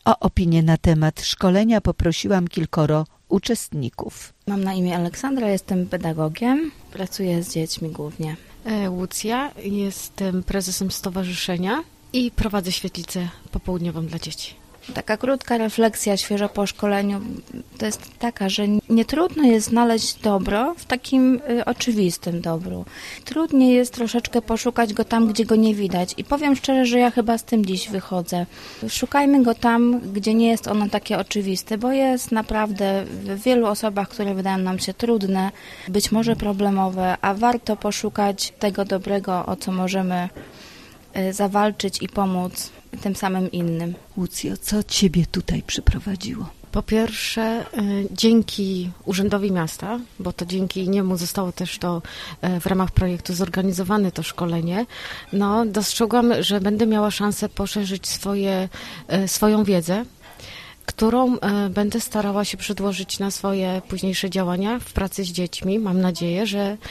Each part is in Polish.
O opinię na temat szkolenia poprosiłam kilkoro uczestników. Mam na imię Aleksandra, jestem pedagogiem, pracuję z dziećmi głównie. Łucja, jestem prezesem stowarzyszenia i prowadzę świetlicę popołudniową dla dzieci. Taka krótka refleksja świeżo po szkoleniu to jest taka, że nie trudno jest znaleźć dobro w takim oczywistym dobru. Trudniej jest troszeczkę poszukać go tam, gdzie go nie widać. I powiem szczerze, że ja chyba z tym dziś wychodzę. Szukajmy go tam, gdzie nie jest ono takie oczywiste, bo jest naprawdę w wielu osobach, które wydają nam się trudne, być może problemowe, a warto poszukać tego dobrego, o co możemy zawalczyć i pomóc tym samym innym. Łucjo, co ciebie tutaj przyprowadziło? Po pierwsze, dzięki Urzędowi Miasta, bo to dzięki niemu zostało też to w ramach projektu zorganizowane to szkolenie, dostrzegłam, że będę miała szansę poszerzyć swoją wiedzę, którą będę starała się przedłożyć na swoje późniejsze działania w pracy z dziećmi. Mam nadzieję,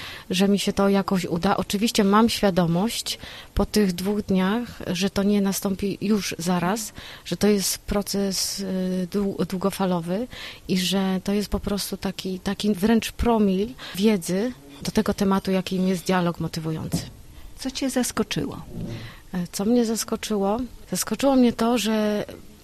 że mi się to jakoś uda. Oczywiście mam świadomość po tych 2 dniach, że to nie nastąpi już zaraz, że to jest proces długofalowy i że to jest po prostu taki wręcz promil wiedzy do tego tematu, jakim jest dialog motywujący. Co cię zaskoczyło? Co mnie zaskoczyło? Zaskoczyło mnie to, że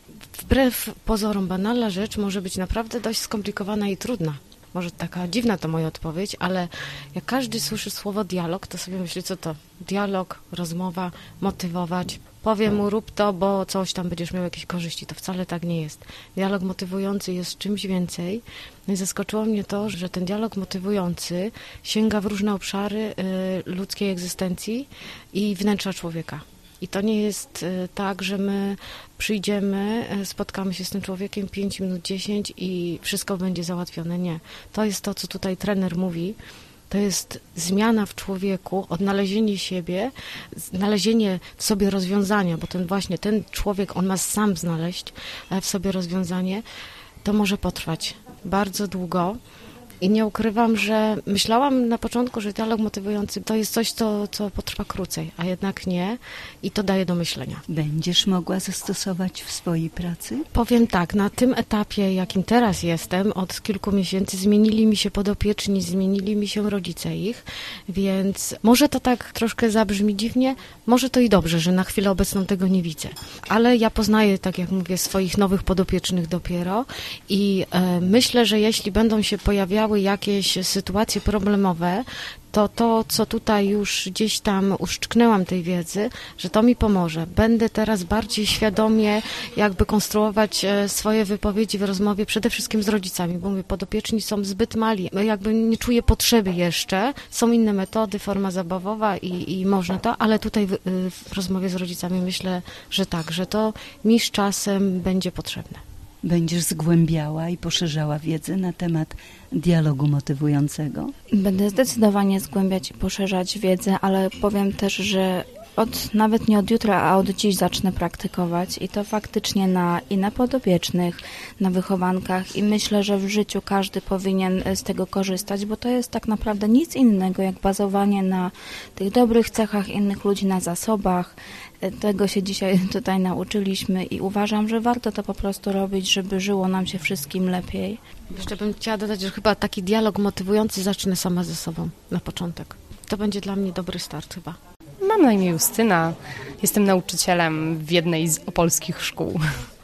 wbrew pozorom banalna rzecz może być naprawdę dość skomplikowana i trudna. Może taka dziwna to moja odpowiedź, ale jak każdy słyszy słowo dialog, to sobie myśli, co to? Dialog, rozmowa, motywować. Powiem mu, rób to, bo coś tam będziesz miał jakieś korzyści. To wcale tak nie jest. Dialog motywujący jest czymś więcej. No i zaskoczyło mnie to, że ten dialog motywujący sięga w różne obszary ludzkiej egzystencji i wnętrza człowieka. I to nie jest tak, że my przyjdziemy, spotkamy się z tym człowiekiem 5 minut, 10 i wszystko będzie załatwione. Nie. To jest to, co tutaj trener mówi. To jest zmiana w człowieku, odnalezienie siebie, znalezienie w sobie rozwiązania, bo ten człowiek, on ma sam znaleźć w sobie rozwiązanie. To może potrwać bardzo długo. I nie ukrywam, że myślałam na początku, że dialog motywujący to jest coś, co potrwa krócej, a jednak nie i to daje do myślenia. Będziesz mogła zastosować w swojej pracy? Powiem tak, na tym etapie, jakim teraz jestem, od kilku miesięcy zmienili mi się podopieczni, zmienili mi się rodzice ich, więc może to tak troszkę zabrzmi dziwnie, może to i dobrze, że na chwilę obecną tego nie widzę, ale ja poznaję, tak jak mówię, swoich nowych podopiecznych dopiero i myślę, że jeśli będą się pojawiały jakieś sytuacje problemowe, to, co tutaj już gdzieś tam uszczknęłam tej wiedzy, że to mi pomoże. Będę teraz bardziej świadomie jakby konstruować swoje wypowiedzi w rozmowie przede wszystkim z rodzicami, bo mówię, podopieczni są zbyt mali, jakby nie czuję potrzeby jeszcze, są inne metody, forma zabawowa i można to, ale tutaj w rozmowie z rodzicami myślę, że tak, że to mi z czasem będzie potrzebne. Będziesz zgłębiała i poszerzała wiedzę na temat dialogu motywującego? Będę zdecydowanie zgłębiać i poszerzać wiedzę, ale powiem też, że nawet nie od jutra, a od dziś zacznę praktykować i to faktycznie na podopiecznych, na wychowankach i myślę, że w życiu każdy powinien z tego korzystać, bo to jest tak naprawdę nic innego jak bazowanie na tych dobrych cechach innych ludzi, na zasobach. Tego się dzisiaj tutaj nauczyliśmy i uważam, że warto to po prostu robić, żeby żyło nam się wszystkim lepiej. Jeszcze bym chciała dodać, że chyba taki dialog motywujący zacznę sama ze sobą na początek. To będzie dla mnie dobry start chyba. Mam na imię Justyna, jestem nauczycielem w jednej z opolskich szkół.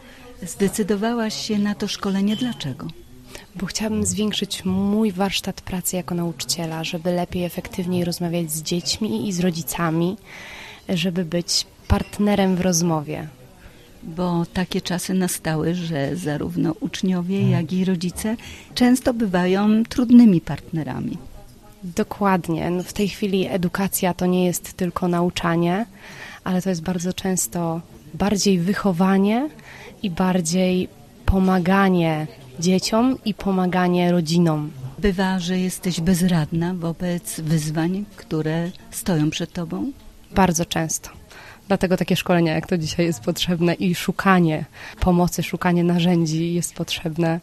Zdecydowałaś się na to szkolenie, dlaczego? Bo chciałabym zwiększyć mój warsztat pracy jako nauczyciela, żeby lepiej, efektywniej rozmawiać z dziećmi i z rodzicami, żeby być partnerem w rozmowie. Bo takie czasy nastały, że zarówno uczniowie, jak i rodzice często bywają trudnymi partnerami. Dokładnie. W tej chwili edukacja to nie jest tylko nauczanie, ale to jest bardzo często bardziej wychowanie i bardziej pomaganie dzieciom i pomaganie rodzinom. Bywa, że jesteś bezradna wobec wyzwań, które stoją przed tobą? Bardzo często. Dlatego takie szkolenia, jak to dzisiaj jest potrzebne i szukanie pomocy, szukanie narzędzi jest potrzebne,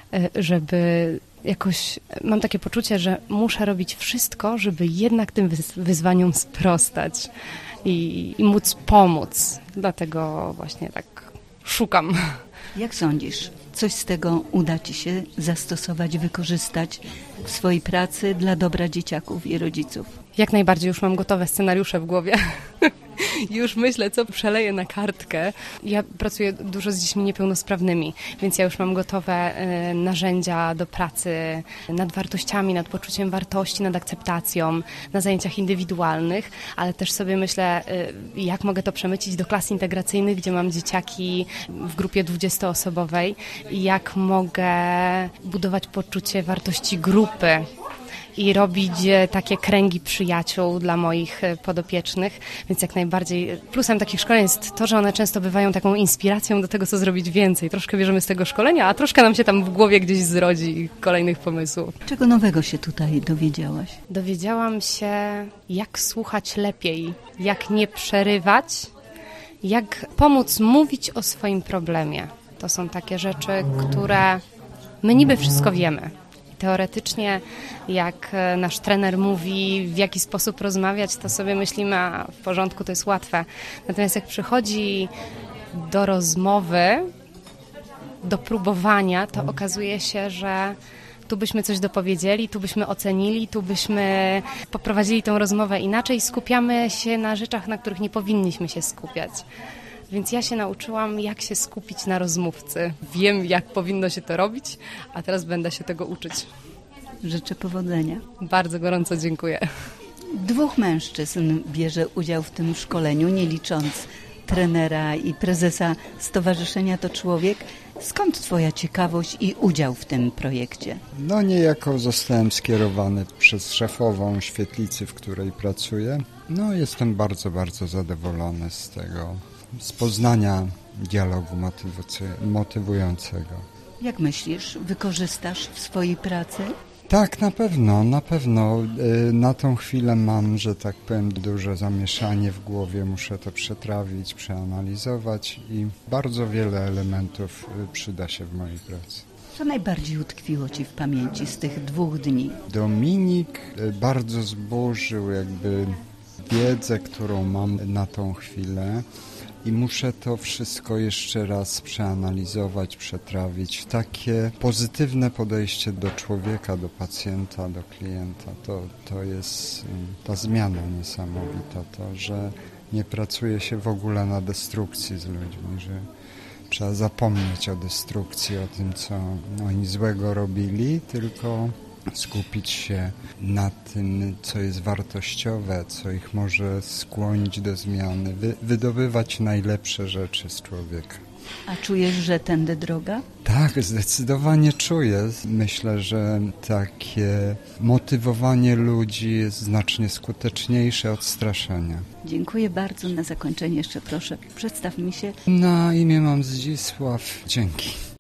żeby jakoś, mam takie poczucie, że muszę robić wszystko, żeby jednak tym wyzwaniom sprostać i móc pomóc. Dlatego właśnie tak szukam Jak sądzisz, coś z tego uda Ci się zastosować, wykorzystać w swojej pracy dla dobra dzieciaków i rodziców? Jak najbardziej, już mam gotowe scenariusze w głowie. Już myślę, co przeleję na kartkę. Ja pracuję dużo z dziećmi niepełnosprawnymi, więc ja już mam gotowe narzędzia do pracy nad wartościami, nad poczuciem wartości, nad akceptacją, na zajęciach indywidualnych, ale też sobie myślę, jak mogę to przemycić do klas integracyjnych, gdzie mam dzieciaki w grupie 20-osobowej i jak mogę budować poczucie wartości grupy i robić takie kręgi przyjaciół dla moich podopiecznych, więc jak najbardziej plusem takich szkoleń jest to, że one często bywają taką inspiracją do tego, co zrobić więcej. Troszkę bierzemy z tego szkolenia, a troszkę nam się tam w głowie gdzieś zrodzi kolejnych pomysłów. Czego nowego się tutaj dowiedziałaś? Dowiedziałam się, jak słuchać lepiej, jak nie przerywać, jak pomóc mówić o swoim problemie. To są takie rzeczy, które my niby wszystko wiemy. Teoretycznie, jak nasz trener mówi, w jaki sposób rozmawiać, to sobie myślimy, a w porządku, to jest łatwe. Natomiast jak przychodzi do rozmowy, do próbowania, to okazuje się, że tu byśmy coś dopowiedzieli, tu byśmy ocenili, tu byśmy poprowadzili tę rozmowę inaczej. Skupiamy się na rzeczach, na których nie powinniśmy się skupiać. Więc ja się nauczyłam, jak się skupić na rozmówcy. Wiem, jak powinno się to robić, a teraz będę się tego uczyć. Życzę powodzenia. Bardzo gorąco dziękuję. 2 mężczyzn bierze udział w tym szkoleniu, nie licząc trenera i prezesa Stowarzyszenia To Człowiek. Skąd Twoja ciekawość i udział w tym projekcie? No niejako zostałem skierowany przez szefową świetlicy, w której pracuję. No jestem bardzo, bardzo zadowolony z tego, z poznania dialogu motywującego. Jak myślisz, wykorzystasz w swojej pracy? Tak, na pewno. Na tą chwilę mam, że tak powiem, duże zamieszanie w głowie. Muszę to przetrawić, przeanalizować i bardzo wiele elementów przyda się w mojej pracy. Co najbardziej utkwiło Ci w pamięci z tych 2 dni? Dominik bardzo zburzył jakby wiedzę, którą mam na tą chwilę. I muszę to wszystko jeszcze raz przeanalizować, przetrawić. Takie pozytywne podejście do człowieka, do pacjenta, do klienta. To jest ta zmiana niesamowita. To, że nie pracuje się w ogóle na destrukcji z ludźmi, że trzeba zapomnieć o destrukcji, o tym, co oni złego robili, tylko skupić się na tym, co jest wartościowe, co ich może skłonić do zmiany, wydobywać najlepsze rzeczy z człowieka. A czujesz, że tędy droga? Tak, zdecydowanie czuję. Myślę, że takie motywowanie ludzi jest znacznie skuteczniejsze od straszenia. Dziękuję bardzo. Na zakończenie jeszcze proszę, przedstaw mi się. Na imię mam Zdzisław. Dzięki.